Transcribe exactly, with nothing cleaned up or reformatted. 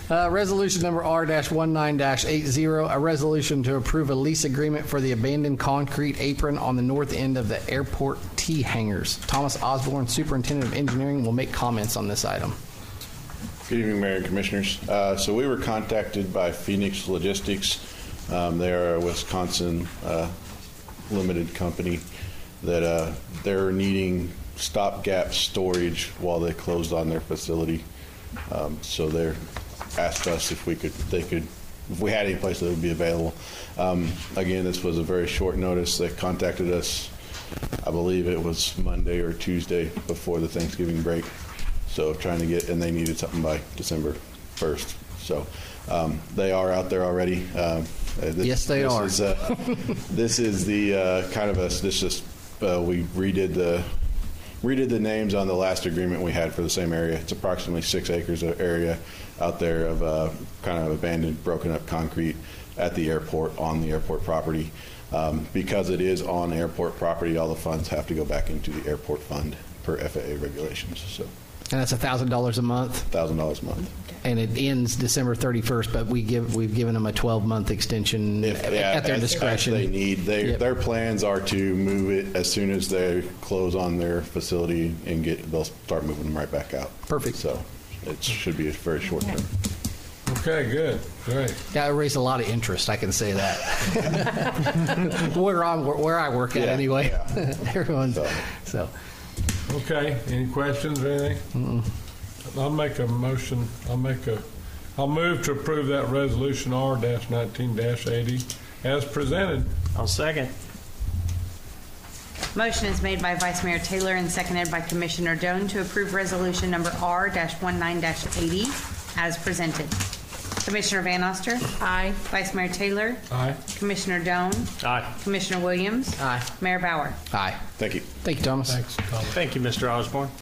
Uh, resolution number R nineteen eighty, a resolution to approve a lease agreement for the abandoned concrete apron on the north end of the airport T hangars. Thomas Osborne, Superintendent of Engineering, will make comments on this item. Good evening, Mayor and Commissioners. Uh, so we were contacted by Phoenix Logistics. Um, they are a Wisconsin uh, limited company that uh, they're needing stopgap storage while they closed on their facility. Um, so they asked us if we could, they could, if we had any place that would be available. Um, again, this was a very short notice. They contacted us, I believe it was Monday or Tuesday before the Thanksgiving break. So trying to get, and they needed something by December first. So um, they are out there already. Um, this, yes, they this are. Is, uh, this is the uh, kind of a, this just, uh, we redid the, redid the names on the last agreement we had for the same area. It's approximately six acres of area out there of uh, kind of abandoned, broken up concrete at the airport, on the airport property. Um, because it is on airport property, all the funds have to go back into the airport fund per F A A regulations. So. And that's one thousand dollars a month? one thousand dollars a month. And it ends December thirty-first, but we give, we've given them a twelve-month extension If, at, yeah, at their as, discretion. as they need. They, Yep. Their plans are to move it as soon as they close on their facility and get, they'll start moving them right back out. Perfect. So it should be a very short term. Okay, good, great. Yeah, it raised a lot of interest, I can say that. where, I'm, where I work at Yeah, anyway. yeah. Everyone's, So. so. Okay, any questions or anything? Mm-mm. I'll make a motion, I'll make a, I'll move to approve that resolution R nineteen eighty as presented. I'll second. Motion is made by Vice Mayor Taylor and seconded by Commissioner Doan to approve resolution number R nineteen eighty as presented. Commissioner Van Oster? Aye. Vice Mayor Taylor? Aye. Commissioner Doan? Aye. Commissioner Williams? Aye. Mayor Bauer? Aye. Thank you. Thank you, Thomas. Thanks, Tom. Thank you, Mister Osborne.